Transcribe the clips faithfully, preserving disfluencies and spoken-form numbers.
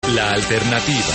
La alternativa.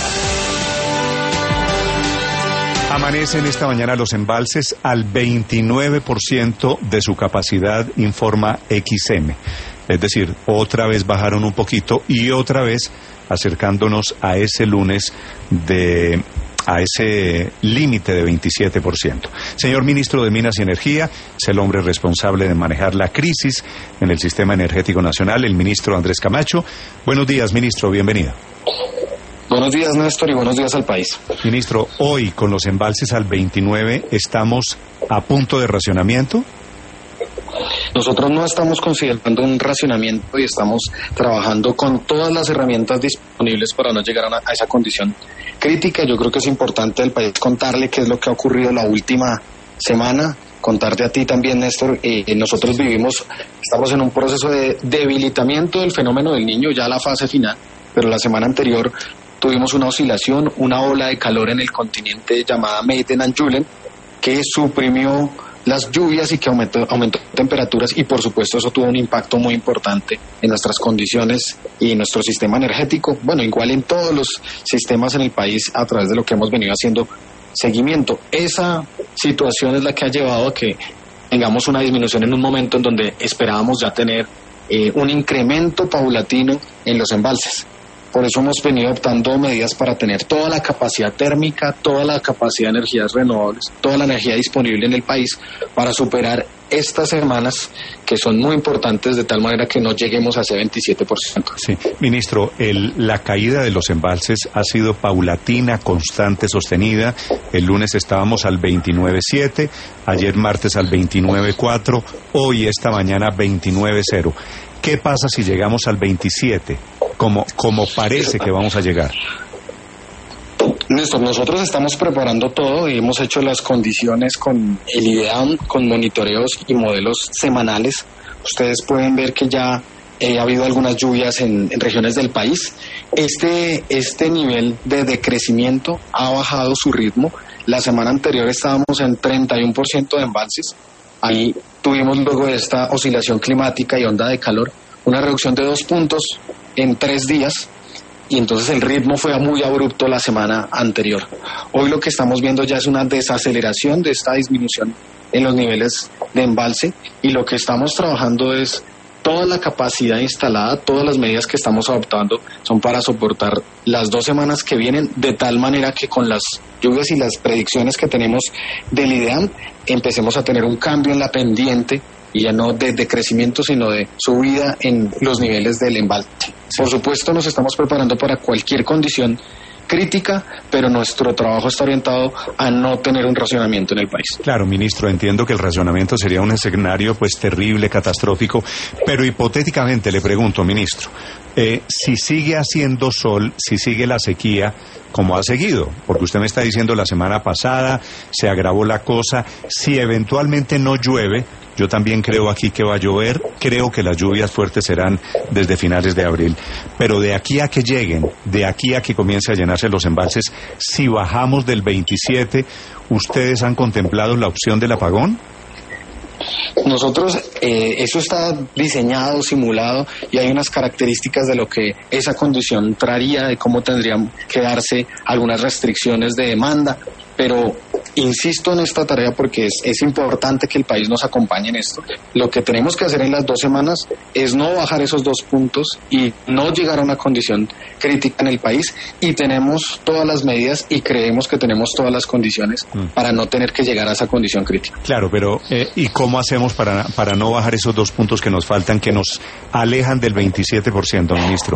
Amanecen esta mañana los embalses al veintinueve por ciento de su capacidad, informa X M. Es decir, otra vez bajaron un poquito y otra vez acercándonos a ese lunes de... a ese límite de veintisiete por ciento. Señor Ministro de Minas y Energía, es el hombre responsable de manejar la crisis en el sistema energético nacional, el ministro Andrés Camacho. Buenos días, ministro, bienvenido. Buenos días, Néstor, y buenos días al país. Ministro, hoy con los embalses al veintinueve, ¿estamos a punto de racionamiento? Nosotros no estamos considerando un racionamiento y estamos trabajando con todas las herramientas disponibles para no llegar a, una, a esa condición crítica. Yo creo que es importante al país contarle qué es lo que ha ocurrido la última semana, contarte a ti también, Néstor. Eh, nosotros vivimos, estamos en un proceso de debilitamiento del fenómeno del Niño, ya la fase final, pero la semana anterior tuvimos una oscilación, una ola de calor en el continente llamada Meiden-Anjulen, que suprimió las lluvias y que aumentó, aumentó temperaturas, y por supuesto eso tuvo un impacto muy importante en nuestras condiciones y en nuestro sistema energético, bueno, igual en todos los sistemas en el país a través de lo que hemos venido haciendo seguimiento. Esa situación es la que ha llevado a que tengamos una disminución en un momento en donde esperábamos ya tener eh, un incremento paulatino en los embalses. Por eso hemos venido adoptando medidas para tener toda la capacidad térmica, toda la capacidad de energías renovables, toda la energía disponible en el país para superar estas semanas que son muy importantes, de tal manera que no lleguemos a ese veintisiete por ciento. Sí, ministro, el, la caída de los embalses ha sido paulatina, constante, sostenida. El lunes estábamos al veintinueve punto siete, ayer martes al veintinueve punto cuatro, hoy esta mañana veintinueve punto cero. ¿Qué pasa si llegamos al veintisiete? Como, como parece que vamos a llegar. Néstor, nosotros estamos preparando todo y hemos hecho las condiciones con el IDEAM, con monitoreos y modelos semanales. Ustedes pueden ver que ya eh, ha habido algunas lluvias en, en regiones del país. Este, este nivel de decrecimiento ha bajado su ritmo. La semana anterior estábamos en treinta y uno por ciento de embalses. Ahí tuvimos, luego de esta oscilación climática y onda de calor, una reducción de dos puntos en tres días, y entonces el ritmo fue muy abrupto la semana anterior. Hoy lo que estamos viendo ya es una desaceleración de esta disminución en los niveles de embalse, y lo que estamos trabajando es toda la capacidad instalada, todas las medidas que estamos adoptando son para soportar las dos semanas que vienen, de tal manera que con las lluvias y las predicciones que tenemos del IDEAM empecemos a tener un cambio en la pendiente, y ya no de decrecimiento, sino de subida en los niveles del embalse. Por supuesto, nos estamos preparando para cualquier condición crítica, pero nuestro trabajo está orientado a no tener un racionamiento en el país. Claro, ministro, entiendo que el racionamiento sería un escenario pues terrible, catastrófico, pero hipotéticamente le pregunto, ministro, eh, si sigue haciendo sol, si sigue la sequía como ha seguido, porque usted me está diciendo la semana pasada se agravó la cosa, si eventualmente no llueve, yo también creo aquí que va a llover, creo que las lluvias fuertes serán desde finales de abril, pero de aquí a que lleguen, de aquí a que comience a llenarse los embalses, si bajamos del veintisiete, ¿ustedes han contemplado la opción del apagón? Nosotros, eh, eso está diseñado, simulado, y hay unas características de lo que esa condición traería, de cómo tendrían que darse algunas restricciones de demanda, pero insisto en esta tarea porque es, es importante que el país nos acompañe en esto. Lo que tenemos que hacer en las dos semanas es no bajar esos dos puntos y no llegar a una condición crítica en el país, y tenemos todas las medidas y creemos que tenemos todas las condiciones mm. para no tener que llegar a esa condición crítica. Claro, pero eh, ¿y cómo hacemos para, para no bajar esos dos puntos que nos faltan, que nos alejan del veintisiete por ciento, ministro?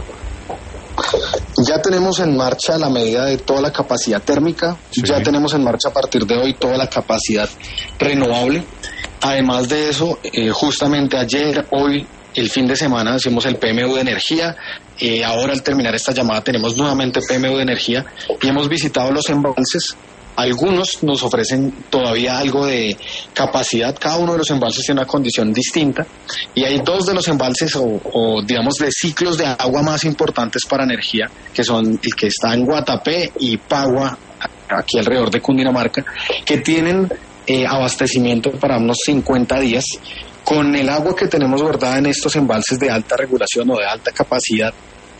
Ya tenemos en marcha la medida de toda la capacidad térmica, sí. Ya tenemos en marcha a partir de hoy toda la capacidad renovable. Además de eso, eh, justamente ayer, hoy, el fin de semana hacemos el P M U de energía. Eh, ahora al terminar esta llamada tenemos nuevamente P M U de energía y hemos visitado los embalses. Algunos nos ofrecen todavía algo de capacidad, cada uno de los embalses tiene una condición distinta, y hay dos de los embalses o, o digamos de ciclos de agua más importantes para energía, que son el que está en Guatapé y Pagua, aquí alrededor de Cundinamarca, que tienen eh, abastecimiento para unos cincuenta días. Con el agua que tenemos guardada en estos embalses de alta regulación o de alta capacidad,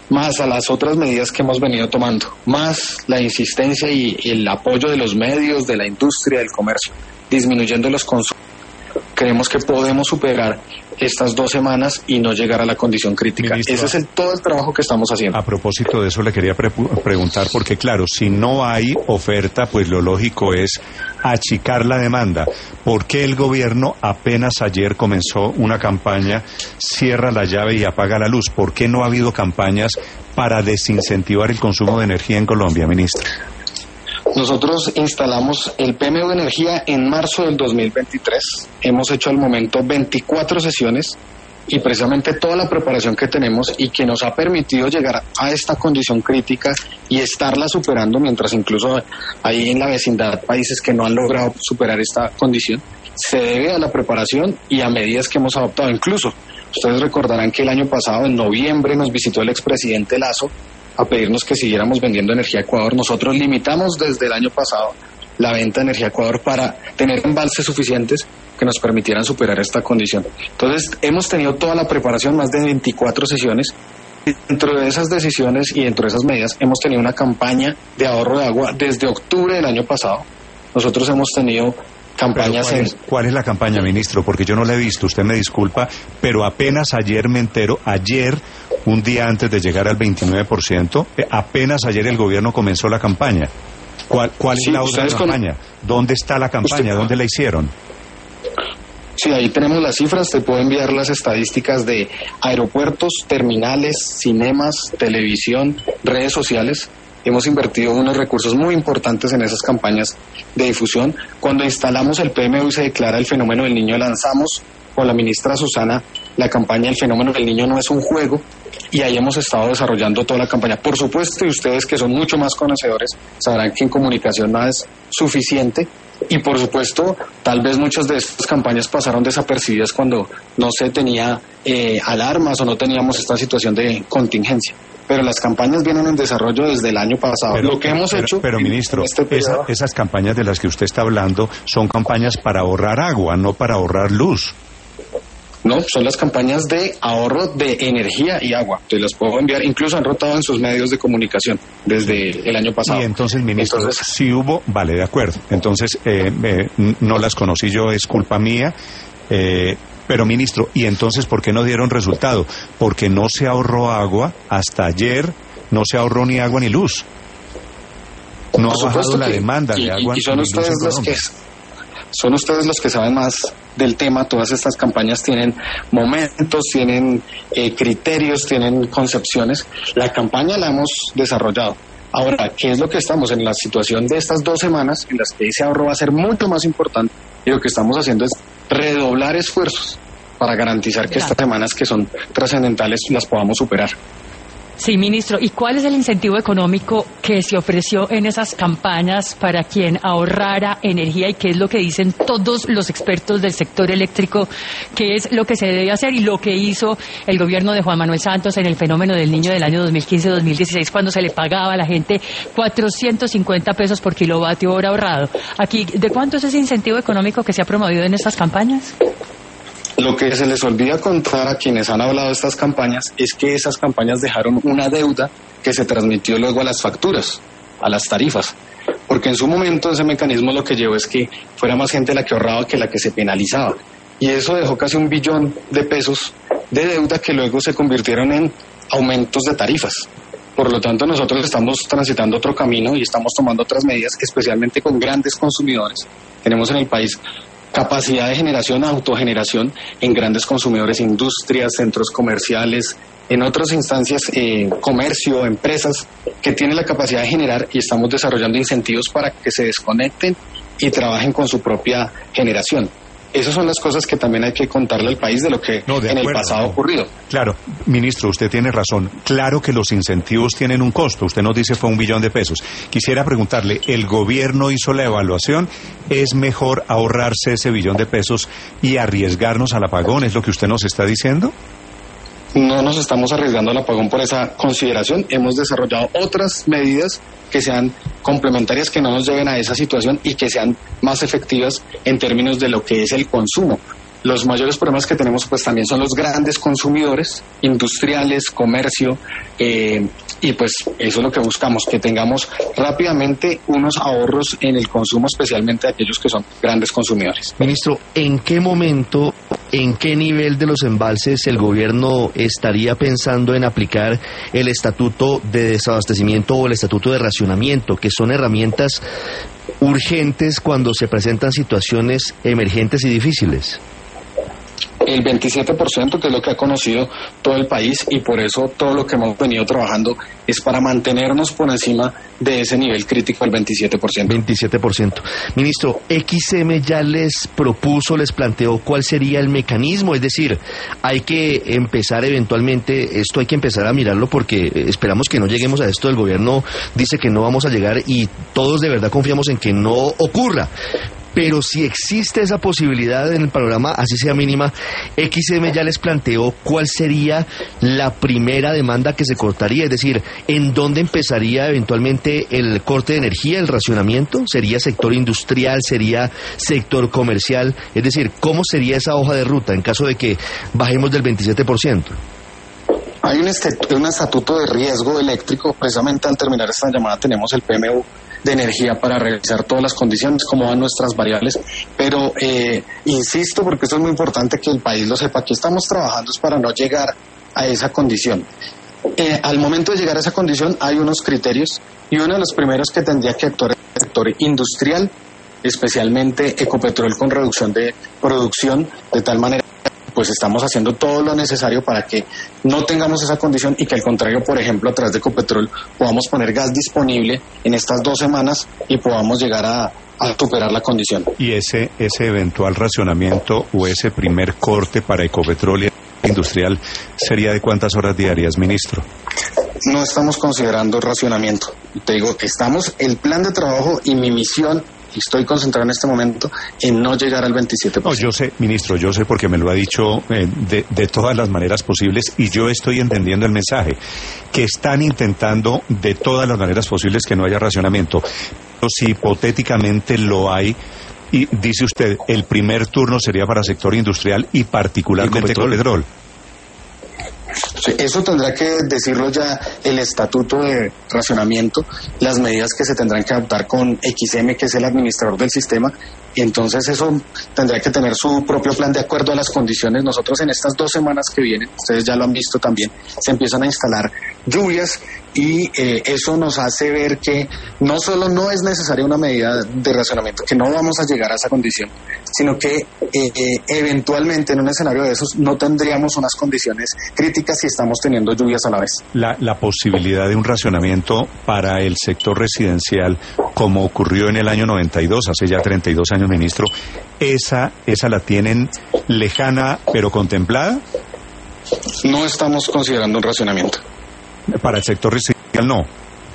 más a las otras medidas que hemos venido tomando, más la insistencia y el apoyo de los medios, de la industria, del comercio, disminuyendo los consumos, creemos que podemos superar estas dos semanas y no llegar a la condición crítica. Ministro, ese es el, todo el trabajo que estamos haciendo. A propósito de eso le quería pre preguntar, porque claro, si no hay oferta, pues lo lógico es achicar la demanda. ¿Por qué el gobierno apenas ayer comenzó una campaña, cierra la llave y apaga la luz? ¿Por qué no ha habido campañas para desincentivar el consumo de energía en Colombia, ministro? Nosotros instalamos el P M U de energía en marzo del dos mil veintitrés. Hemos hecho al momento veinticuatro sesiones y precisamente toda la preparación que tenemos y que nos ha permitido llegar a esta condición crítica y estarla superando, mientras incluso hay en la vecindad países que no han logrado superar esta condición, se debe a la preparación y a medidas que hemos adoptado. Incluso, ustedes recordarán que el año pasado, en noviembre, nos visitó el expresidente Lasso a pedirnos que siguiéramos vendiendo energía a Ecuador. Nosotros limitamos desde el año pasado la venta de energía a Ecuador para tener embalses suficientes que nos permitieran superar esta condición. Entonces, hemos tenido toda la preparación, más de veinticuatro sesiones. Dentro de esas decisiones y dentro de esas medidas, hemos tenido una campaña de ahorro de agua desde octubre del año pasado. Nosotros hemos tenido campañas ¿Cuál es, en... ¿Cuál es la campaña, ministro? Porque yo no la he visto, usted me disculpa, pero apenas ayer me entero, ayer, un día antes de llegar al veintinueve por ciento, apenas ayer el gobierno comenzó la campaña. ¿Cuál, cuál sí, es la otra campaña? Con... ¿Dónde está la campaña? Usted... ¿Dónde la hicieron? Sí, ahí tenemos las cifras, te puedo enviar las estadísticas de aeropuertos, terminales, cinemas, televisión, redes sociales. Hemos invertido unos recursos muy importantes en esas campañas de difusión. Cuando instalamos el P M U y se declara el fenómeno del niño, lanzamos con la ministra Susana la campaña El fenómeno del niño no es un juego, y ahí hemos estado desarrollando toda la campaña. Por supuesto, y ustedes que son mucho más conocedores sabrán que en comunicación nada es suficiente, y por supuesto, tal vez muchas de estas campañas pasaron desapercibidas cuando no se tenía eh, alarmas o no teníamos esta situación de contingencia. Pero las campañas vienen en desarrollo desde el año pasado. Pero, Lo que hemos pero, hecho... Pero, ministro, este esa, esas campañas de las que usted está hablando son campañas para ahorrar agua, no para ahorrar luz. No, son las campañas de ahorro de energía y agua. Te las puedo enviar, incluso han rotado en sus medios de comunicación desde el año pasado. Y entonces, ministro, entonces, si hubo, vale, de acuerdo. Entonces, eh, eh, no las conocí yo, es culpa mía. Eh, pero, ministro, ¿y entonces por qué no dieron resultado? Porque no se ahorró agua hasta ayer, no se ahorró ni agua ni luz. No ha bajado la demanda de agua y, y son ni ustedes luz en los que son ustedes los que saben más del tema. Todas estas campañas tienen momentos, tienen eh, criterios, tienen concepciones. La campaña la hemos desarrollado. Ahora, ¿qué es lo que estamos en la situación de estas dos semanas en las que ese ahorro va a ser mucho más importante? Y lo que estamos haciendo es redoblar esfuerzos para garantizar que estas semanas que son trascendentales las podamos superar. Sí, ministro, ¿y cuál es el incentivo económico que se ofreció en esas campañas para quien ahorrara energía, y qué es lo que dicen todos los expertos del sector eléctrico, qué es lo que se debe hacer y lo que hizo el gobierno de Juan Manuel Santos en el fenómeno del niño del año dos mil quince dos mil dieciséis, cuando se le pagaba a la gente cuatrocientos cincuenta pesos por kilovatio hora ahorrado? Aquí, ¿de cuánto es ese incentivo económico que se ha promovido en estas campañas? Lo que se les olvida contar a quienes han hablado de estas campañas es que esas campañas dejaron una deuda que se transmitió luego a las facturas, a las tarifas, porque en su momento ese mecanismo lo que llevó es que fuera más gente la que ahorraba que la que se penalizaba, y eso dejó casi un billón de pesos de deuda que luego se convirtieron en aumentos de tarifas. Por lo tanto, nosotros estamos transitando otro camino y estamos tomando otras medidas, especialmente con grandes consumidores. Tenemos en el país capacidad de generación, autogeneración en grandes consumidores, industrias, centros comerciales, en otras instancias, eh, comercio, empresas, que tienen la capacidad de generar, y estamos desarrollando incentivos para que se desconecten y trabajen con su propia generación. Esas son las cosas que también hay que contarle al país de lo que no, de en acuerdo, el pasado no. ha ocurrido. Claro, ministro, usted tiene razón. Claro que los incentivos tienen un costo. Usted nos dice fue un billón de pesos. Quisiera preguntarle, ¿el gobierno hizo la evaluación? ¿Es mejor ahorrarse ese billón de pesos y arriesgarnos al apagón? ¿Es lo que usted nos está diciendo? No nos estamos arriesgando al apagón por esa consideración. Hemos desarrollado otras medidas que sean complementarias, que no nos lleven a esa situación y que sean más efectivas en términos de lo que es el consumo. los mayores problemas que tenemos pues también son los grandes consumidores, industriales, comercio, eh, y pues eso es lo que buscamos, que tengamos rápidamente unos ahorros en el consumo, especialmente de aquellos que son grandes consumidores. Ministro, ¿en qué momento, en qué nivel de los embalses el gobierno estaría pensando en aplicar el estatuto de desabastecimiento o el estatuto de racionamiento, que son herramientas urgentes cuando se presentan situaciones emergentes y difíciles? El veintisiete por ciento, que es lo que ha conocido todo el país, y por eso todo lo que hemos venido trabajando es para mantenernos por encima de ese nivel crítico del veintisiete por ciento. veintisiete por ciento. Ministro, X M ya les propuso, les planteó cuál sería el mecanismo, es decir, hay que empezar eventualmente, esto hay que empezar a mirarlo porque esperamos que no lleguemos a esto, el gobierno dice que no vamos a llegar y todos de verdad confiamos en que no ocurra. Pero si existe esa posibilidad en el panorama, así sea mínima, X M ya les planteó cuál sería la primera demanda que se cortaría, es decir, ¿en dónde empezaría eventualmente el corte de energía, el racionamiento? ¿Sería sector industrial? ¿Sería sector comercial? Es decir, ¿cómo sería esa hoja de ruta en caso de que bajemos del veintisiete por ciento? Hay un, estet- un estatuto de riesgo eléctrico. Precisamente al terminar esta llamada tenemos el P M U de energía para revisar todas las condiciones, cómo van nuestras variables, pero eh, insisto, porque esto es muy importante que el país lo sepa, que estamos trabajando es para no llegar a esa condición. Eh, al momento de llegar a esa condición hay unos criterios, y uno de los primeros que tendría que actuar es el sector industrial, especialmente Ecopetrol con reducción de producción, de tal manera pues estamos haciendo todo lo necesario para que no tengamos esa condición y que al contrario, por ejemplo, a través de Ecopetrol podamos poner gas disponible en estas dos semanas y podamos llegar a, a superar la condición. ¿Y ese, ese eventual racionamiento o ese primer corte para Ecopetrol y industrial sería de cuántas horas diarias, ministro? No estamos considerando racionamiento. Te digo, estamos, el plan de trabajo y mi misión, estoy concentrado en este momento en no llegar al veintisiete por ciento. No, yo sé, ministro, yo sé porque me lo ha dicho eh, de, de todas las maneras posibles y yo estoy entendiendo el mensaje, que están intentando de todas las maneras posibles que no haya racionamiento. Pero si hipotéticamente lo hay, y dice usted, el primer turno sería para sector industrial y particularmente Ecopetrol. Sí, eso tendrá que decirlo ya el estatuto de racionamiento, las medidas que se tendrán que adoptar con X M, que es el administrador del sistema, y entonces eso tendrá que tener su propio plan de acuerdo a las condiciones. Nosotros en estas dos semanas que vienen, ustedes ya lo han visto también, se empiezan a instalar lluvias y eh, eso nos hace ver que no solo no es necesaria una medida de racionamiento, que no vamos a llegar a esa condición, sino que eh, eh, eventualmente en un escenario de esos no tendríamos unas condiciones críticas si estamos teniendo lluvias a la vez. La, la posibilidad de un racionamiento para el sector residencial, como ocurrió en el año noventa y dos, hace ya treinta y dos años, ministro, ¿esa, esa la tienen lejana pero contemplada? No estamos considerando un racionamiento. Para el sector residencial no.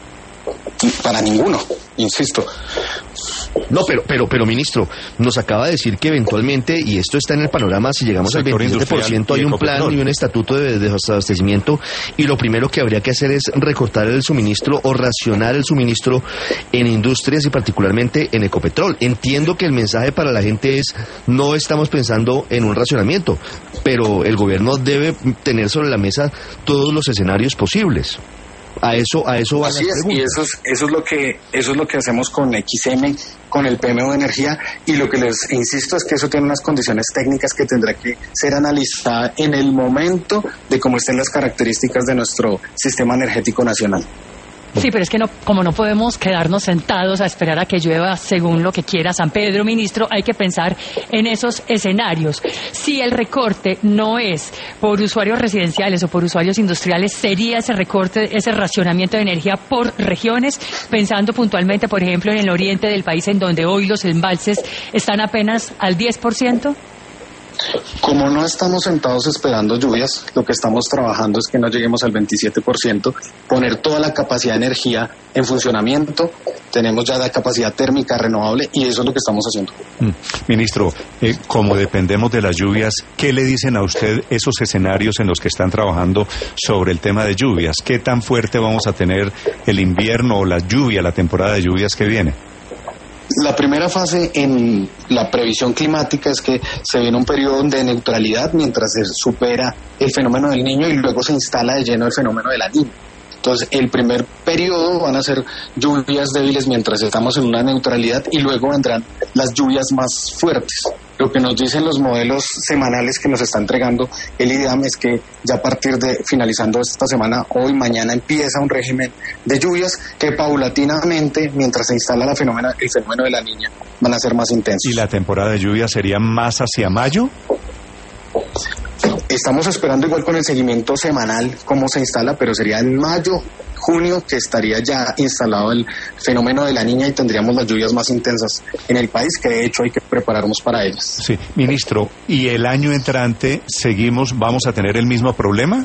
Para ninguno, insisto. No, pero, pero, pero, ministro, nos acaba de decir que eventualmente, y esto está en el panorama, si llegamos al veintisiete por ciento hay un plan y un estatuto de desabastecimiento, y lo primero que habría que hacer es recortar el suministro o racionar el suministro en industrias y particularmente en Ecopetrol. Entiendo que el mensaje para la gente es, no estamos pensando en un racionamiento, pero el gobierno debe tener sobre la mesa todos los escenarios posibles. A eso, a eso va Así la es, pregunta. y eso es, eso es lo que, eso es lo que hacemos con X M, con el P M U de energía, y lo que les insisto es que eso tiene unas condiciones técnicas que tendrá que ser analizada en el momento de cómo estén las características de nuestro sistema energético nacional. Sí, pero es que no, como no podemos quedarnos sentados a esperar a que llueva según lo que quiera San Pedro, ministro, hay que pensar en esos escenarios. Si el recorte no es por usuarios residenciales o por usuarios industriales, ¿sería ese recorte, ese racionamiento de energía por regiones? Pensando puntualmente, por ejemplo, en el oriente del país, en donde hoy los embalses están apenas al diez por ciento. Como no estamos sentados esperando lluvias, lo que estamos trabajando es que no lleguemos al veintisiete por ciento, poner toda la capacidad de energía en funcionamiento, tenemos ya la capacidad térmica renovable y eso es lo que estamos haciendo. Mm. Ministro, eh, como dependemos de las lluvias, ¿qué le dicen a usted esos escenarios en los que están trabajando sobre el tema de lluvias? ¿Qué tan fuerte vamos a tener el invierno o la lluvia, la temporada de lluvias que viene? La primera fase en la previsión climática es que se viene un periodo de neutralidad mientras se supera el fenómeno del Niño y luego se instala de lleno el fenómeno de la Niña. Entonces, el primer periodo van a ser lluvias débiles mientras estamos en una neutralidad y luego vendrán las lluvias más fuertes. Lo que nos dicen los modelos semanales que nos está entregando el IDEAM es que ya a partir de finalizando esta semana, hoy, mañana, empieza un régimen de lluvias que paulatinamente, mientras se instala la fenómena, el fenómeno de la Niña, van a ser más intensos. ¿Y la temporada de lluvia sería más hacia mayo? Estamos esperando igual con el seguimiento semanal cómo se instala, pero sería en mayo, junio que estaría ya instalado el fenómeno de la Niña y tendríamos las lluvias más intensas en el país, que de hecho hay que prepararnos para ellas. Sí, ministro, ¿y el año entrante seguimos, vamos a tener el mismo problema?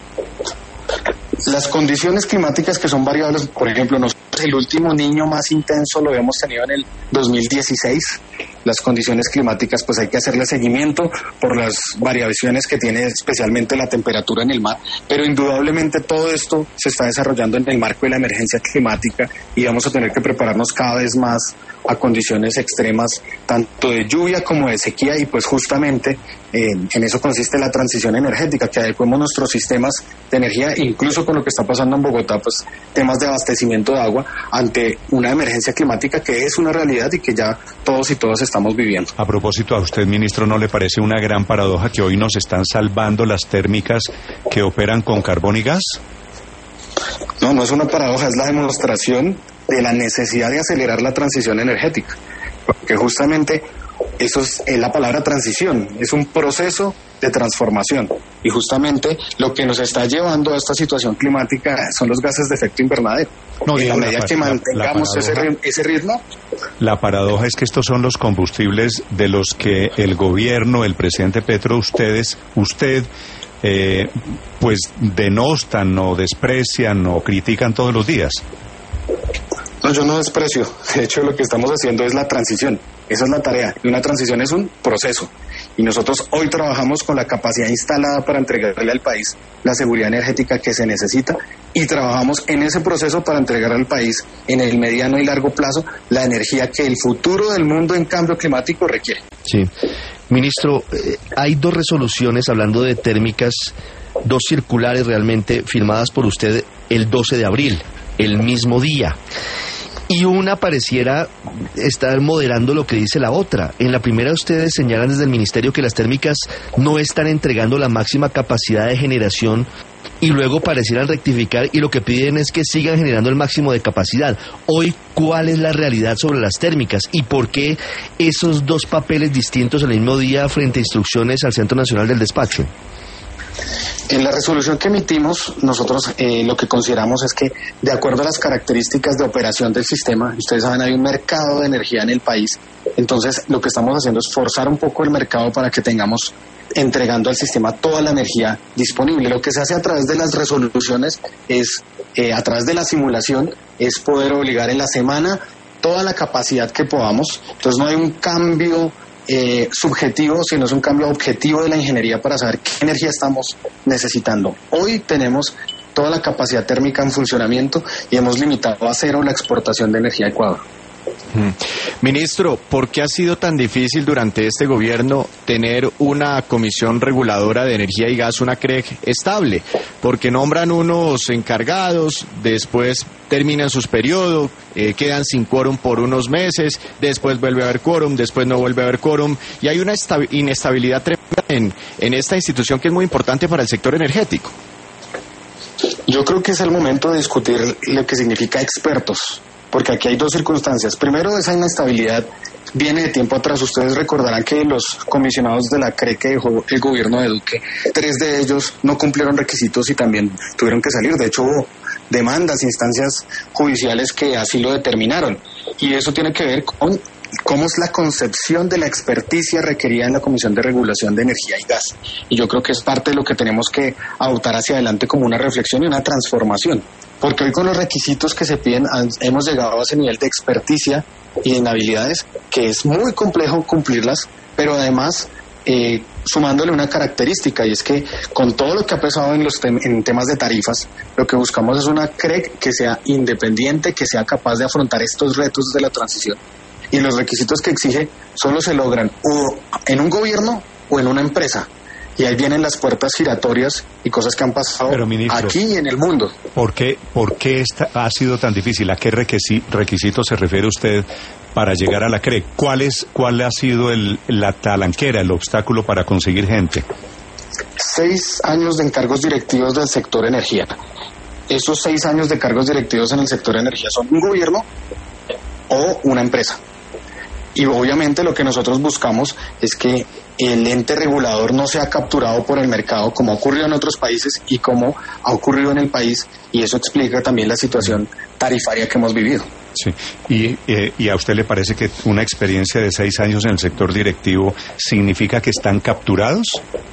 Las condiciones climáticas que son variables, por ejemplo, nosotros el último Niño más intenso lo hemos tenido en el dos mil dieciséis. Las condiciones climáticas pues hay que hacerle seguimiento por las variaciones que tiene especialmente la temperatura en el mar, pero indudablemente todo esto se está desarrollando en el marco de la emergencia climática y vamos a tener que prepararnos cada vez más a condiciones extremas, tanto de lluvia como de sequía, y pues justamente eh, en eso consiste la transición energética, que adecuemos nuestros sistemas de energía, incluso con lo que está pasando en Bogotá, pues temas de abastecimiento de agua ante una emergencia climática que es una realidad y que ya todos y todas estamos viviendo. A propósito, ¿a usted, ministro, no le parece una gran paradoja que hoy nos están salvando las térmicas que operan con carbón y gas? No, no es una paradoja, es la demostración de la necesidad de acelerar la transición energética, porque justamente eso es, es la palabra transición, es un proceso de transformación, y justamente lo que nos está llevando a esta situación climática son los gases de efecto invernadero. No, en la medida la, que la, mantengamos la ese, ese ritmo. La paradoja es que estos son los combustibles de los que el gobierno, el presidente Petro, ustedes, usted, eh, pues denostan o desprecian o critican todos los días. No, yo no desprecio. De hecho, lo que estamos haciendo es la transición. Esa es la tarea. Y una transición es un proceso. Y nosotros hoy trabajamos con la capacidad instalada para entregarle al país la seguridad energética que se necesita y trabajamos en ese proceso para entregar al país en el mediano y largo plazo la energía que el futuro del mundo en cambio climático requiere. Sí. Ministro, eh, hay dos resoluciones hablando de térmicas, dos circulares realmente firmadas por usted el doce de abril, el mismo día. Y una pareciera estar moderando lo que dice la otra. En la primera ustedes señalan desde el ministerio que las térmicas no están entregando la máxima capacidad de generación y luego parecieran rectificar y lo que piden es que sigan generando el máximo de capacidad. Hoy, ¿cuál es la realidad sobre las térmicas y por qué esos dos papeles distintos el mismo día frente a instrucciones al Centro Nacional del Despacho? En la resolución que emitimos, nosotros eh, lo que consideramos es que, de acuerdo a las características de operación del sistema, ustedes saben, hay un mercado de energía en el país, entonces lo que estamos haciendo es forzar un poco el mercado para que tengamos entregando al sistema toda la energía disponible. Lo que se hace a través de las resoluciones es, eh, a través de la simulación, es poder obligar en la semana toda la capacidad que podamos, entonces no hay un cambio Eh, subjetivo, sino es un cambio objetivo de la ingeniería para saber qué energía estamos necesitando. Hoy tenemos toda la capacidad térmica en funcionamiento y hemos limitado a cero la exportación de energía a Ecuador. Hmm. Ministro, ¿por qué ha sido tan difícil durante este gobierno tener una comisión reguladora de energía y gas, una C R E G estable? Porque nombran unos encargados, después terminan sus periodos, eh, quedan sin quórum por unos meses, después vuelve a haber quórum, después no vuelve a haber quórum, y hay una inestabilidad tremenda en, en esta institución que es muy importante para el sector energético. Yo creo que es el momento de discutir lo que significa expertos, porque aquí hay dos circunstancias. Primero, esa inestabilidad viene de tiempo atrás. Ustedes recordarán que los comisionados de la C R E que dejó el gobierno de Duque, tres de ellos no cumplieron requisitos y también tuvieron que salir. De hecho, hubo demandas, instancias judiciales que así lo determinaron. Y eso tiene que ver con cómo es la concepción de la experticia requerida en la Comisión de Regulación de Energía y Gas. Y yo creo que es parte de lo que tenemos que adoptar hacia adelante como una reflexión y una transformación. Porque hoy con los requisitos que se piden hemos llegado a ese nivel de experticia y de inhabilidades que es muy complejo cumplirlas, pero además eh, sumándole una característica, y es que con todo lo que ha pesado en los tem- en temas de tarifas, lo que buscamos es una C R E C que sea independiente, que sea capaz de afrontar estos retos de la transición y los requisitos que exige solo se logran o en un gobierno o en una empresa. Y ahí vienen las puertas giratorias y cosas que han pasado Pero, ministro, aquí y en el mundo. ¿Por qué, por qué esta, ha sido tan difícil? ¿A qué requisi, requisitos se refiere usted para llegar a la C R E C? ¿Cuál, es, cuál ha sido el, la talanquera, el obstáculo para conseguir gente? Seis años de encargos directivos del sector energía. Esos seis años de cargos directivos en el sector energía son un gobierno o una empresa. Y obviamente lo que nosotros buscamos es que el ente regulador no sea capturado por el mercado como ha ocurrido en otros países y como ha ocurrido en el país, y eso explica también la situación tarifaria que hemos vivido. Sí, y, eh, ¿y a usted le parece que una experiencia de seis años en el sector directivo significa que están capturados?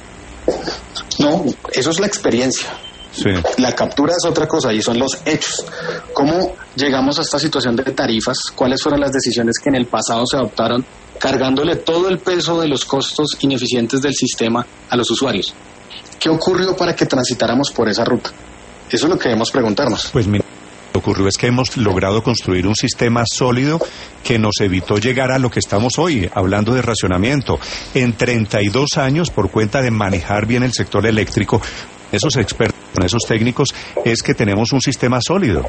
No, eso es la experiencia. Sí. La captura es otra cosa y son los hechos. ¿Cómo llegamos a esta situación de tarifas? ¿Cuáles fueron las decisiones que en el pasado se adoptaron, cargándole todo el peso de los costos ineficientes del sistema a los usuarios? ¿Qué ocurrió para que transitáramos por esa ruta? Eso es lo que debemos preguntarnos. Pues mira, lo que ocurrió es que hemos logrado construir un sistema sólido que nos evitó llegar a lo que estamos hoy, hablando de racionamiento. En treinta y dos años, por cuenta de manejar bien el sector eléctrico, esos expertos, esos técnicos, es que tenemos un sistema sólido.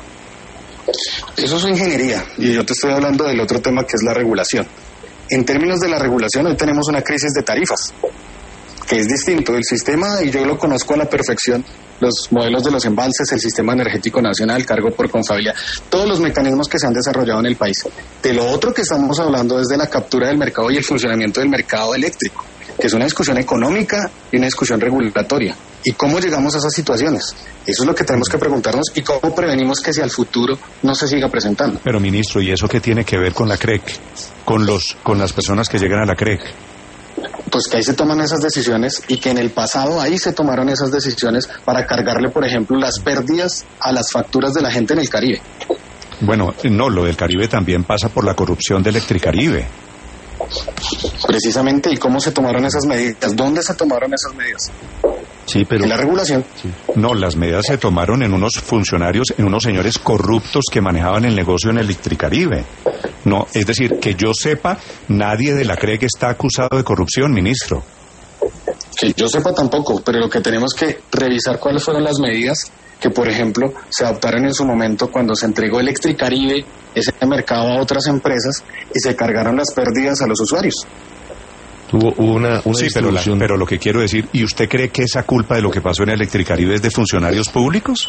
Eso es ingeniería, y yo te estoy hablando del otro tema que es la regulación. En términos de la regulación, hoy tenemos una crisis de tarifas, que es distinto. El sistema, y yo lo conozco a la perfección, los modelos de los embalses, el sistema energético nacional, cargo por confabilidad, todos los mecanismos que se han desarrollado en el país. De lo otro que estamos hablando es de la captura del mercado y el funcionamiento del mercado eléctrico, que es una discusión económica y una discusión regulatoria. ¿Y cómo llegamos a esas situaciones? Eso es lo que tenemos que preguntarnos, y cómo prevenimos que si al futuro no se siga presentando. Pero, ministro, ¿y eso qué tiene que ver con la C R E C? Con los, con las personas que llegan a la C R E C. Pues que ahí se toman esas decisiones, y que en el pasado ahí se tomaron esas decisiones para cargarle, por ejemplo, las pérdidas a las facturas de la gente en el Caribe. Bueno, no, lo del Caribe también pasa por la corrupción de Electricaribe. Precisamente, ¿y cómo se tomaron esas medidas? ¿Dónde se tomaron esas medidas? Sí, pero... En la regulación. Sí. No, las medidas se tomaron en unos funcionarios, en unos señores corruptos que manejaban el negocio en Electricaribe. No, es decir, que yo sepa, nadie de la C R E C está acusado de corrupción, ministro. Que yo sepa tampoco, pero lo que tenemos que revisar cuáles fueron las medidas que, por ejemplo, se adoptaron en su momento cuando se entregó Electricaribe, ese mercado, a otras empresas, y se cargaron las pérdidas a los usuarios. Hubo una, una sí, pero, la, pero lo que quiero decir, ¿y usted cree que esa culpa de lo que pasó en Electricaribe es de funcionarios públicos?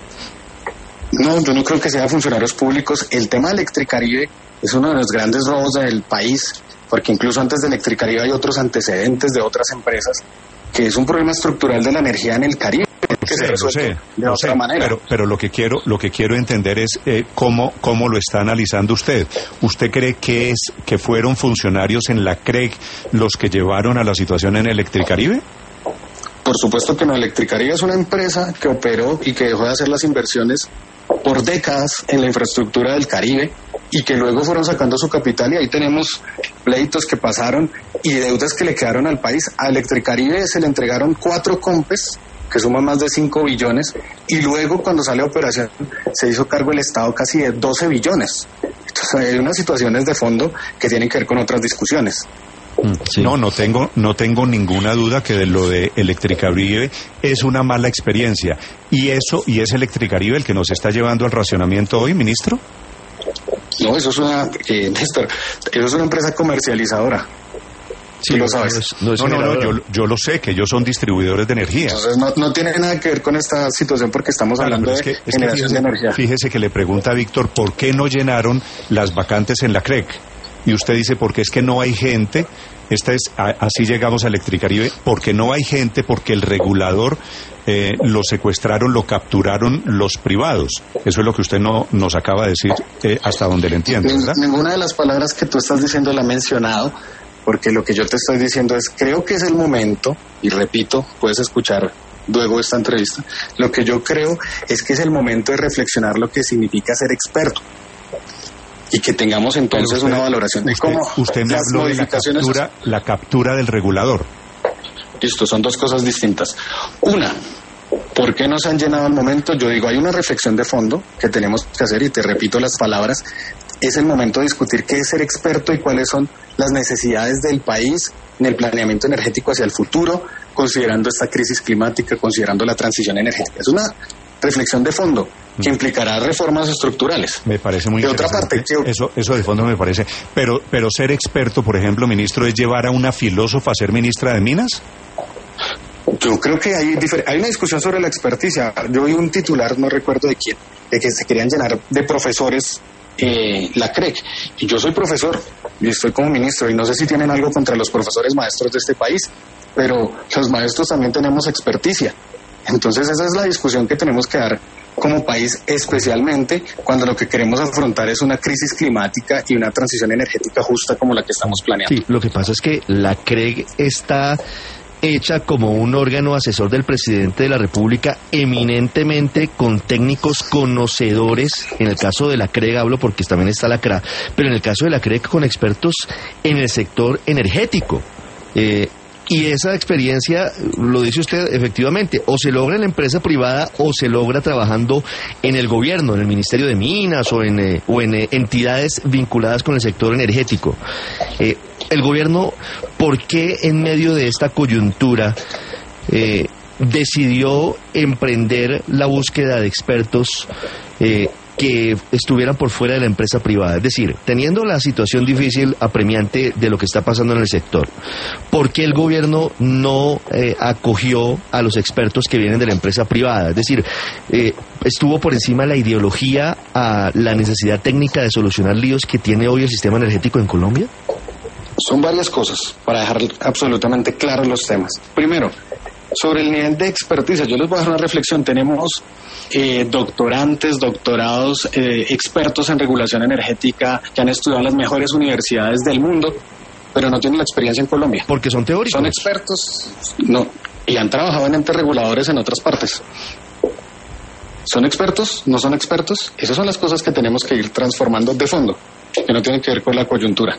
No, yo no creo que sea de funcionarios públicos. El tema de Electricaribe es uno de los grandes robos del país, porque incluso antes de Electricaribe hay otros antecedentes de otras empresas, que es un problema estructural de la energía en el Caribe. Que sé, se lo sé, de lo otra sé, manera. Pero, pero lo que quiero, lo que quiero entender es eh, cómo, cómo lo está analizando usted. ¿Usted cree que es que fueron funcionarios en la C R E C los que llevaron a la situación en Electricaribe? Por supuesto que no. Electricaribe es una empresa que operó y que dejó de hacer las inversiones por décadas en la infraestructura del Caribe, y que luego fueron sacando su capital, y ahí tenemos pleitos que pasaron y deudas que le quedaron al país. A Electricaribe se le entregaron cuatro compes que suman más de cinco billones, y luego cuando sale a operación se hizo cargo el Estado casi de doce billones. Entonces hay unas situaciones de fondo que tienen que ver con otras discusiones. Sí. No, no tengo, no tengo ninguna duda que de lo de Electricaribe es una mala experiencia. ¿Y eso, y es Electricaribe el que nos está llevando al racionamiento hoy, ministro? No, eso es una, eh, Néstor, eso es una empresa comercializadora. Sí, lo sabes. No, es, no, no, no, no yo, yo lo sé, que ellos son distribuidores de energía. Entonces no, no tiene nada que ver con esta situación, porque estamos claro, hablando es que, de es generación que fíjese, de energía. Fíjese que le pregunta a Víctor por qué no llenaron las vacantes en la C R E C. Y usted dice, porque es que no hay gente. Esta es, a, así llegamos a Electricaribe, porque no hay gente, porque el regulador eh, lo secuestraron, lo capturaron los privados. Eso es lo que usted no nos acaba de decir, eh, hasta donde le entiende, ¿verdad? Ninguna de las palabras que tú estás diciendo la he mencionado, porque lo que yo te estoy diciendo es, creo que es el momento, y repito, puedes escuchar luego esta entrevista, lo que yo creo es que es el momento de reflexionar lo que significa ser experto, y que tengamos entonces usted, una valoración de usted, cómo usted me habló de la captura, la captura del regulador. Listo, son dos cosas distintas. Una, ¿por qué no se han llenado al momento? Yo digo, hay una reflexión de fondo que tenemos que hacer, y te repito las palabras. es el momento de discutir qué es ser experto y cuáles son las necesidades del país en el planeamiento energético hacia el futuro, considerando esta crisis climática, considerando la transición energética. Es una reflexión de fondo que implicará reformas estructurales. Me parece muy de interesante. otra parte, que... eso, eso de fondo me parece. Pero, pero ser experto, por ejemplo, ministro, ¿es llevar a una filósofa a ser ministra de Minas? Yo creo que hay, hay una discusión sobre la experticia. Yo vi un titular, no recuerdo de quién, de que se querían llenar de profesores eh, la C R E C. Y yo soy profesor y estoy como ministro y no sé si tienen algo contra los profesores maestros de este país, pero los maestros también tenemos experticia. Entonces esa es la discusión que tenemos que dar como país, especialmente cuando lo que queremos afrontar es una crisis climática y una transición energética justa como la que estamos planeando. Sí, lo que pasa es que la C R E C está hecha como un órgano asesor del presidente de la República, eminentemente con técnicos conocedores. En el caso de la C R E C hablo porque también está la C R A, pero en el caso de la C R E C con expertos en el sector energético. Eh, y esa experiencia, lo dice usted efectivamente, o se logra en la empresa privada o se logra trabajando en el gobierno, en el Ministerio de Minas o en, eh, o en eh, entidades vinculadas con el sector energético. Eh, el gobierno, ¿por qué en medio de esta coyuntura eh, decidió emprender la búsqueda de expertos eh, que estuvieran por fuera de la empresa privada? Es decir, teniendo la situación difícil, apremiante de lo que está pasando en el sector, ¿por qué el gobierno no eh, acogió a los expertos que vienen de la empresa privada? Es decir, eh, ¿estuvo por encima la ideología a la necesidad técnica de solucionar líos que tiene hoy el sistema energético en Colombia? Son varias cosas para dejar absolutamente claros los temas. Primero, sobre el nivel de experticia, yo les voy a dar una reflexión. Tenemos eh, doctorantes, doctorados, eh, expertos en regulación energética que han estudiado en las mejores universidades del mundo, pero no tienen la experiencia en Colombia. Porque son teóricos. Son expertos, no, y han trabajado en entes reguladores en otras partes. ¿Son expertos? ¿No son expertos? Esas son las cosas que tenemos que ir transformando de fondo, que no tienen que ver con la coyuntura.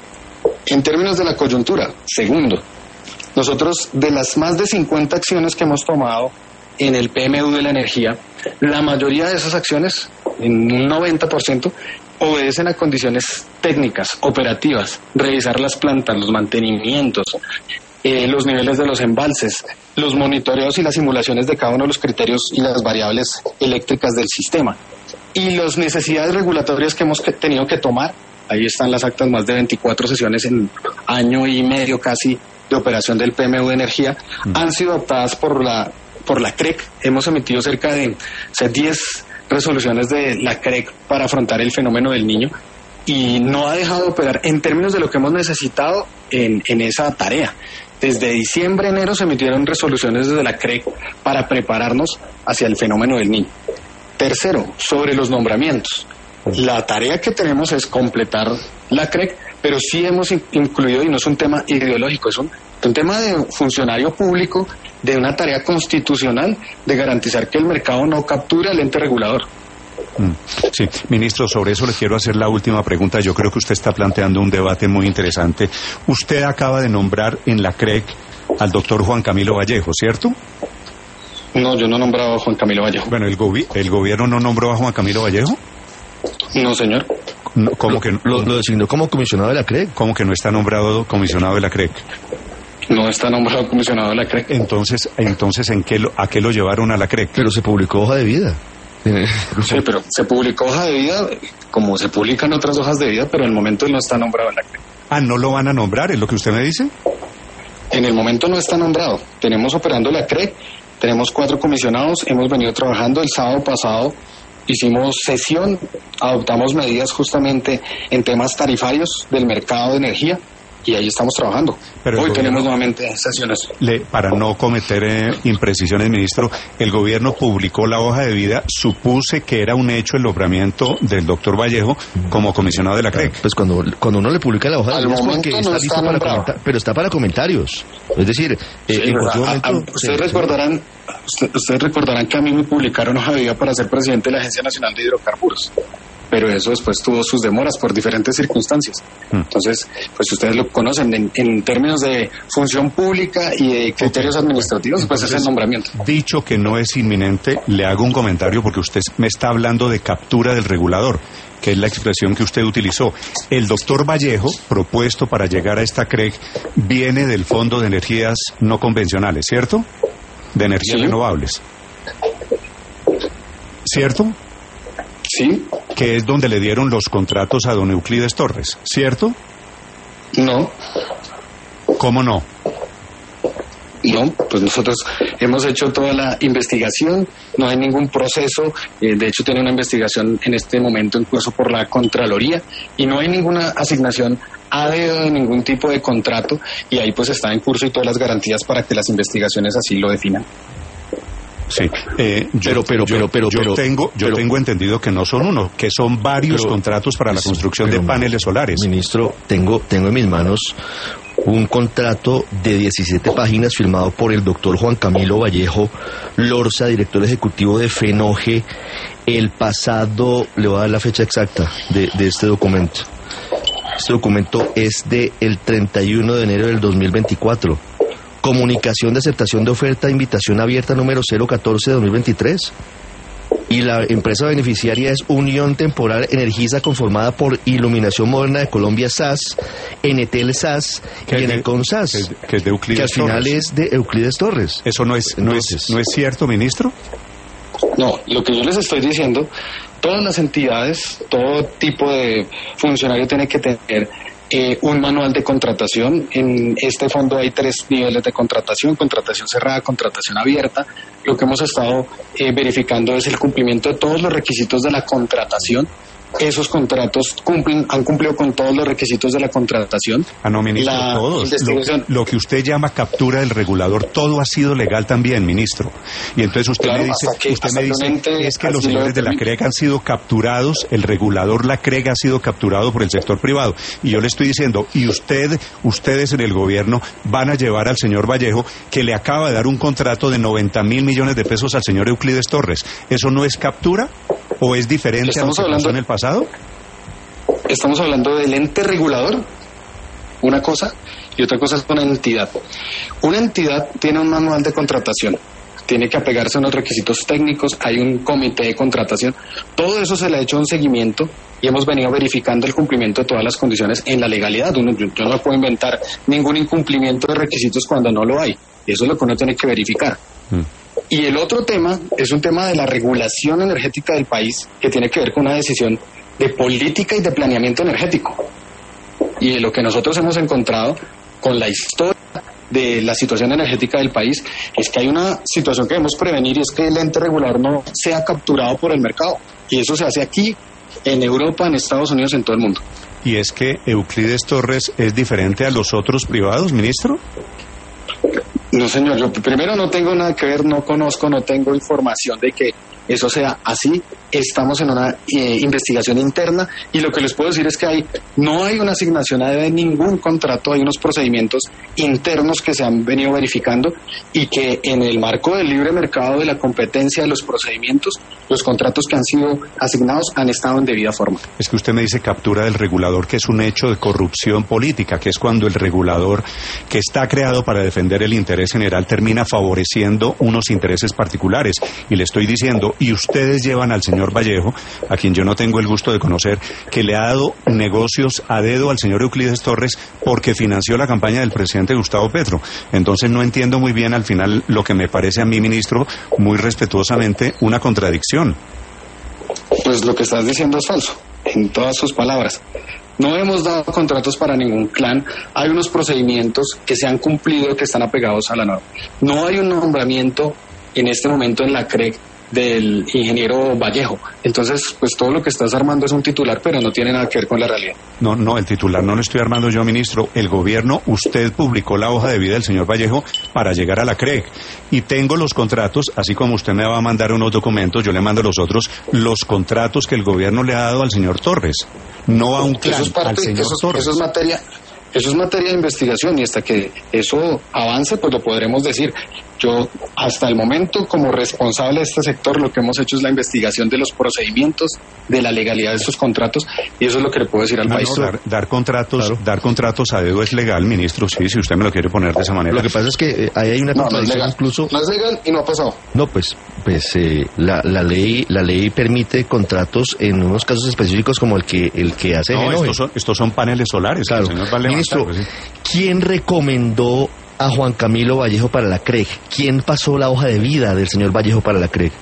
En términos de la coyuntura, segundo, nosotros de las más de cincuenta acciones que hemos tomado en el P M U de la energía, la mayoría de esas acciones, en un noventa por ciento, obedecen a condiciones técnicas, operativas, revisar las plantas, los mantenimientos, eh, los niveles de los embalses, los monitoreos y las simulaciones de cada uno de los criterios y las variables eléctricas del sistema. Y las necesidades regulatorias que hemos tenido que tomar, ahí están las actas, más de veinticuatro sesiones en año y medio casi de operación del P M U de energía, mm. han sido adoptadas por la por la C R E C. Hemos emitido cerca de o sea, diez resoluciones de la C R E C para afrontar el fenómeno del Niño y no ha dejado de operar en términos de lo que hemos necesitado en, en esa tarea. Desde diciembre, enero se emitieron resoluciones desde la C R E C para prepararnos hacia el fenómeno del Niño. Tercero, sobre los nombramientos. La tarea que tenemos es completar la C R E C, pero sí hemos incluido, y no es un tema ideológico, es un, un tema de funcionario público, de una tarea constitucional de garantizar que el mercado no capture al ente regulador. Sí, ministro, sobre eso le quiero hacer la última pregunta. Yo creo que usted está planteando un debate muy interesante. Usted acaba de nombrar en la C R E C al doctor Juan Camilo Vallejo, ¿cierto? No, yo no he nombrado a Juan Camilo Vallejo. Bueno, ¿el, gobi- el gobierno no nombró a Juan Camilo Vallejo? No, señor. No, ¿cómo que no? Lo, lo designó como comisionado de la C R E C. ¿Cómo que no está nombrado comisionado de la C R E C? No está nombrado comisionado de la C R E C. Entonces, entonces ¿en qué lo, ¿a qué lo llevaron a la C R E C? Pero se publicó hoja de vida. Sí, pero se publicó hoja de vida, como se publican otras hojas de vida, pero en el momento no está nombrado en la C R E C. Ah, ¿no lo van a nombrar? ¿Es lo que usted me dice? En el momento no está nombrado. Tenemos operando la C R E C, tenemos cuatro comisionados, hemos venido trabajando. El sábado pasado hicimos sesión, adoptamos medidas justamente en temas tarifarios del mercado de energía y ahí estamos trabajando. Pero hoy gobierno, tenemos nuevamente sesiones. Le, para no cometer eh, imprecisiones, ministro, el gobierno publicó la hoja de vida. Supuse que era un hecho el nombramiento del doctor Vallejo como comisionado de la C R E C. Pues cuando, cuando uno le publica la hoja de vida es porque no está listo para comentar, pero está para comentarios. Es decir, sí, eh, en cualquier momento... A, a, ustedes, se, recordarán, usted, ustedes recordarán que a mí me publicaron hoja de vida para ser presidente de la Agencia Nacional de Hidrocarburos, pero eso después tuvo sus demoras por diferentes circunstancias. Mm. Entonces, pues ustedes lo conocen, en, en términos de función pública y de criterios okay. administrativos, Entonces, pues es el nombramiento. Dicho que no es inminente, le hago un comentario porque usted me está hablando de captura del regulador. que es la expresión que usted utilizó. El doctor Vallejo, propuesto para llegar a esta C R E G, viene del Fondo de Energías No Convencionales, ¿cierto? De energías sí. renovables. ¿Cierto? Sí. Que es donde le dieron los contratos a don Euclides Torres, ¿cierto? No. ¿Cómo no? No, pues nosotros hemos hecho toda la investigación, no hay ningún proceso, eh, de hecho tiene una investigación en este momento en curso por la Contraloría y no hay ninguna asignación a dedo de ningún tipo de contrato y ahí pues está en curso y todas las garantías para que las investigaciones así lo definan. Sí, eh, yo, pero, pero, yo, pero, pero, yo pero, tengo, yo pero, tengo entendido que no son uno, que son varios pero, contratos para la construcción pero, de paneles solares. Ministro, tengo, tengo en mis manos un contrato de diecisiete páginas firmado por el doctor Juan Camilo Vallejo Lorza, director ejecutivo de FENOGE, el pasado, le voy a dar la fecha exacta de, de este documento. Este documento es de el treinta y uno de enero del dos mil veinticuatro. Comunicación de aceptación de oferta, invitación abierta número cero catorce de dos mil veintitrés. Y la empresa beneficiaria es Unión Temporal Energisa, conformada por Iluminación Moderna de Colombia S A S, Enetel S A S y Enecon S A S, que es de Euclides que al final Torres. es de Euclides Torres. ¿Eso no es, no es, no es cierto, ministro? No, lo que yo les estoy diciendo, todas las entidades, todo tipo de funcionario tiene que tener Eh, un manual de contratación. En este fondo hay tres niveles de contratación: contratación cerrada, contratación abierta. Lo que hemos estado eh, verificando es el cumplimiento de todos los requisitos de la contratación. Esos contratos cumplen, han cumplido con todos los requisitos de la contratación. Ah, no, ministro, la todos. investigación... Lo, lo que usted llama captura del regulador, todo ha sido legal también, ministro. Y entonces usted claro, me dice, que, usted me dice ente, es que los señores de la C R E G han sido capturados, el regulador, la C R E G, ha sido capturado por el sector privado. Y yo le estoy diciendo, y usted, ustedes en el gobierno van a llevar al señor Vallejo, que le acaba de dar un contrato de noventa mil millones de pesos al señor Euclides Torres. ¿Eso no es captura? ¿O es diferente Estamos a lo que hablando... pasó en el pasado? Estamos hablando del ente regulador, una cosa, y otra cosa es una entidad. Una entidad tiene un manual de contratación, tiene que apegarse a unos requisitos técnicos, hay un comité de contratación, todo eso se le ha hecho un seguimiento y hemos venido verificando el cumplimiento de todas las condiciones en la legalidad. Uno, yo, yo no puedo inventar ningún incumplimiento de requisitos cuando no lo hay, eso es lo que uno tiene que verificar. Mm. Y el otro tema es un tema de la regulación energética del país, que tiene que ver con una decisión de política y de planeamiento energético. Y lo que nosotros hemos encontrado con la historia de la situación energética del país es que hay una situación que debemos prevenir, y es que el ente regulador no sea capturado por el mercado. Y eso se hace aquí, en Europa, en Estados Unidos, en todo el mundo. ¿Y es que Euclides Torres es diferente a los otros privados, ministro? No, señor, yo primero no tengo nada que ver, no conozco, no tengo información de que eso sea así. Estamos en una eh, investigación interna y lo que les puedo decir es que hay, no hay una asignación de ningún contrato, hay unos procedimientos internos que se han venido verificando y que en el marco del libre mercado, de la competencia, de los procedimientos, los contratos que han sido asignados han estado en debida forma. Es que usted me dice captura del regulador, que es un hecho de corrupción política, que es cuando el regulador, que está creado para defender el interés general, termina favoreciendo unos intereses particulares. Y le estoy diciendo, y ustedes llevan al señor Vallejo, a quien yo no tengo el gusto de conocer, que le ha dado negocios a dedo al señor Euclides Torres porque financió la campaña del presidente Gustavo Petro. Entonces no entiendo muy bien al final lo que me parece a mí, ministro, muy respetuosamente, una contradicción. Pues lo que estás diciendo es falso, en todas sus palabras. No hemos dado contratos para ningún clan, hay unos procedimientos que se han cumplido, que están apegados a la norma. No hay un nombramiento en este momento en la C R E G del ingeniero Vallejo. Entonces, pues todo lo que estás armando es un titular, pero no tiene nada que ver con la realidad. No, no, el titular no lo estoy armando yo, ministro. El gobierno, usted publicó la hoja de vida del señor Vallejo para llegar a la C R E G. Y tengo los contratos, así como usted me va a mandar unos documentos, yo le mando los otros, los contratos que el gobierno le ha dado al señor Torres. No a un clan, eso es parte, al señor eso, Torres. Eso es materia... Eso es materia de investigación y hasta que eso avance, pues lo podremos decir. Yo, hasta el momento, como responsable de este sector, lo que hemos hecho es la investigación de los procedimientos, de la legalidad de estos contratos, y eso es lo que le puedo decir al No, país. no, dar, dar contratos, Claro. dar contratos a dedo es legal, ministro, sí, si usted me lo quiere poner de esa manera. Lo que pasa es que eh, ahí hay una No, no es contradicción legal. incluso. No es legal y no ha pasado. No, pues, pues eh, la, la ley, la ley permite contratos en unos casos específicos como el que el que hace No, Genove. estos son, estos son paneles solares. Claro. Que el señor va a levantar, Ministro, pues, sí. ¿quién recomendó a Juan Camilo Vallejo para la C R E G? ¿Quién pasó la hoja de vida del señor Vallejo para la C R E G?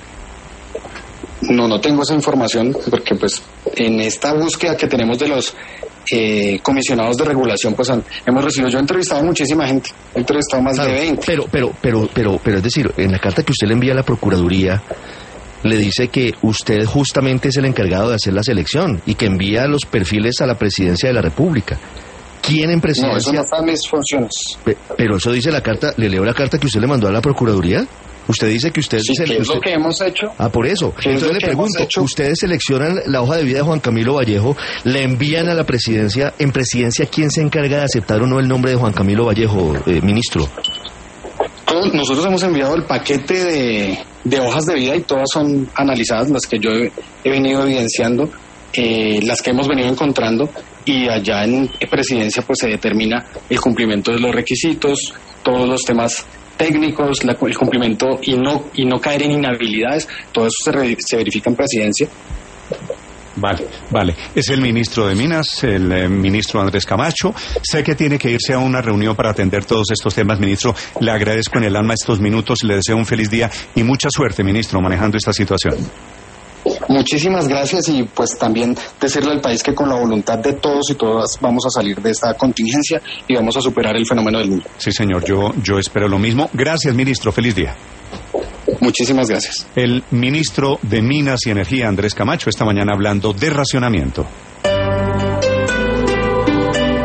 No, no tengo esa información porque pues en esta búsqueda que tenemos de los eh, comisionados de regulación, pues han- hemos recibido, yo he entrevistado a muchísima gente, he entrevistado más Claro, de veinte. Pero, pero, pero, pero, pero es decir, en la carta que usted le envía a la Procuraduría, le dice que usted justamente es el encargado de hacer la selección y que envía los perfiles a la presidencia de la República. ¿Quién en No, eso presidencia? no está en mis funciones. Pe- Pero eso dice la carta, ¿le leo la carta que usted le mandó a la Procuraduría? Usted dice que usted... Sí, se- ¿qué es usted- lo que hemos hecho? Ah, por eso. ¿Qué es Entonces lo le que hemos pregunto, hecho? ustedes seleccionan la hoja de vida de Juan Camilo Vallejo, le envían a la presidencia, en presidencia, ¿quién se encarga de aceptar o no el nombre de Juan Camilo Vallejo, eh, ministro? Todos- nosotros hemos enviado el paquete de, de hojas de vida y todas son analizadas, las que yo he, he venido evidenciando, eh, las que hemos venido encontrando, y allá en presidencia pues se determina el cumplimiento de los requisitos, todos los temas técnicos, la- el cumplimiento y no y no caer en inhabilidades, todo eso se, re- se verifica en presidencia. Vale, vale. Es el ministro de Minas, el eh, ministro Andrés Camacho. Sé que tiene que irse a una reunión para atender todos estos temas, ministro. Le agradezco en el alma estos minutos, le deseo un feliz día y mucha suerte, ministro, manejando esta situación. Muchísimas gracias y pues también decirle al país que con la voluntad de todos y todas vamos a salir de esta contingencia y vamos a superar el fenómeno del niño. Sí, señor, yo, yo espero lo mismo. Gracias, ministro, feliz día. Muchísimas gracias. El ministro de Minas y Energía, Andrés Camacho, esta mañana hablando de racionamiento.